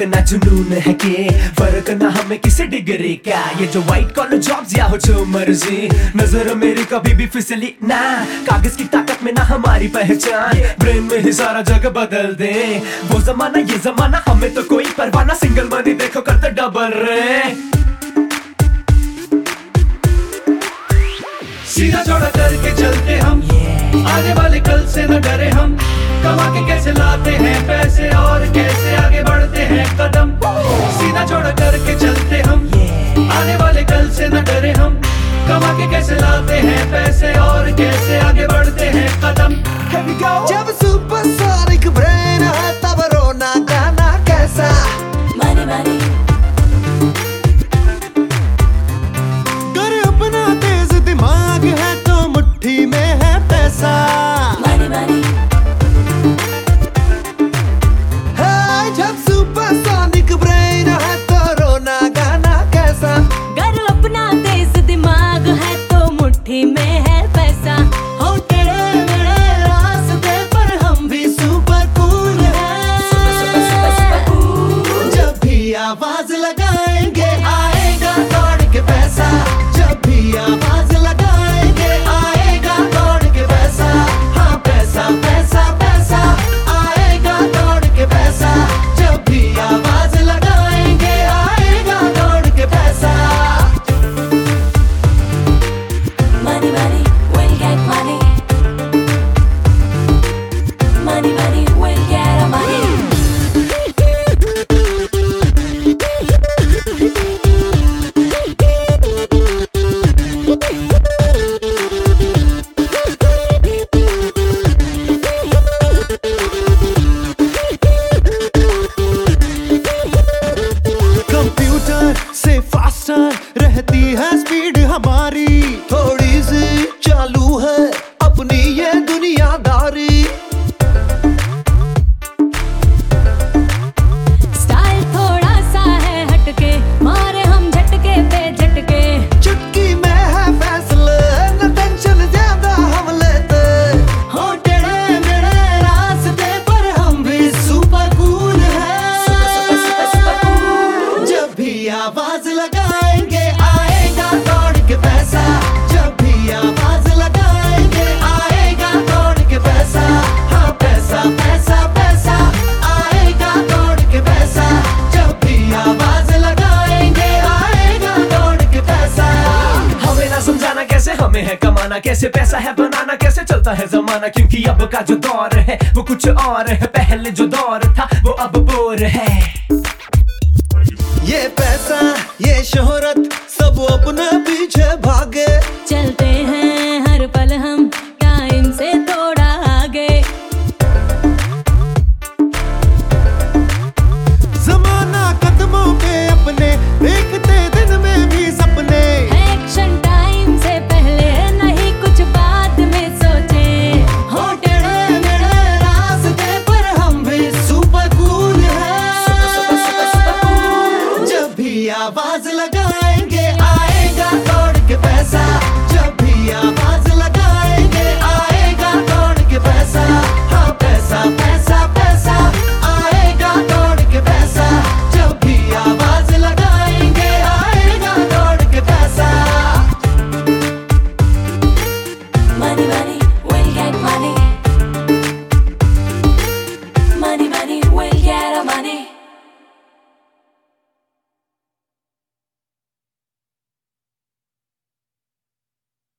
इतना जुनून है कि फर्क ना हमें किसी डिग्री का। ये जो व्हाइट कॉलर जॉब्स या हो जो मर्जी, नजर मेरी कभी भी फिसली ना। कागज की ताकत में ना हमारी पहचान, ब्रेन में ही सारा जग बदल दे। वो जमाना ये जमाना हमें तो कोई परवाह ना, सिंगल मनी देखो करते डबल रे। सीधा चौड़ा करके चलते हम, आने वाले कल से न डरे हम। कमा के कैसे लाते हैं पैसे और कैसे आगे बढ़ते हैं कदम। सीधा चौड़ा करके चलते हम, आने वाले कल से न डरे हम। कमा के कैसे लाते हैं पैसे और कैसे आगे बढ़ते हैं कदम। जब सुपरसोनिक ब्रेन है तब रोना गाना कैसा। Money, money. कर अपना तेज दिमाग है तो मुट्ठी में है पैसा। Money, money. जब सुपरसोनिक ब्रेन है तो रोना गाना कैसा। गर अपना तेज दिमाग है तो मुट्ठी में है पैसा। हो टेढ़े मेढ़े रास्ते पर हम भी सुपर कूल हैं। जब भी आवाज लगाएंगे आएगा दौड़ के पैसा। जब भी आवाज लगाएंगे आएगा दौड़ के पैसा। हाँ पैसा पैसा पैसा आएगा दौड़ के पैसा। जब भी आवाज लगाएंगे आएगा दौड़ के पैसा। Money, money, we'll get money. Money, money, we'll get money. Computer से फास्टर रहती है स्पीड हमारी। थोड़ी सी चालू है अपनी ये दुनियादारी। स्टाइल थोड़ा सा है हटके, मारे हम झटके पे झटके। चुटकी में है फैसले न टेंशन ज्यादा हम लेते। हो टेढ़े मेढ़े रास्ते पर हम भी सुपर कूल हैं। जब भी आवाज लगाएंगे आएगा दौड़ के पैसा। जब भी आवाज लगाएंगे आएगा दौड़ के पैसा। हाँ पैसा पैसा पैसा आएगा दौड़ के पैसा। जब भी आवाज लगाएंगे आएगा दौड़ के पैसा। हमें ना समझाना कैसे हमें है कमाना, कैसे पैसा है बनाना, कैसे चलता है जमाना। क्योंकि अब का जो दौर है वो कुछ और है, पहले जो दौर था वो अब बोर है। ये पैसा ये शोहरत सब अपने पीछे भागे। चलते हैं हर पल हम टाइम से थोड़ा आगे। जमाना कदमों पे अपने देखते दिन में भी सपने। एक्शन टाइम से पहले नहीं कुछ बाद में सोचे। हो टेढ़े मेढ़े रास्ते पर हम भी सुपर कूल हैं। जब भी आवाज लगाएंगे आएगा दौड़ के पैसा। जब भी आवाज लगाएंगे आएगा दौड़ के पैसा। हाँ पैसा पैसा पैसा